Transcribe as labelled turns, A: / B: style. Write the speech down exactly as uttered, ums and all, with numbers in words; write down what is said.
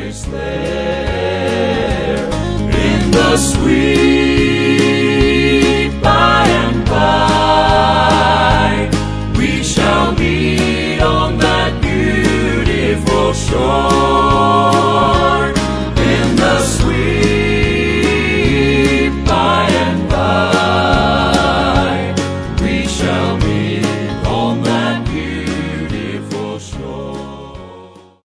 A: is there in the sweet by and by. We shall meet on that beautiful shore.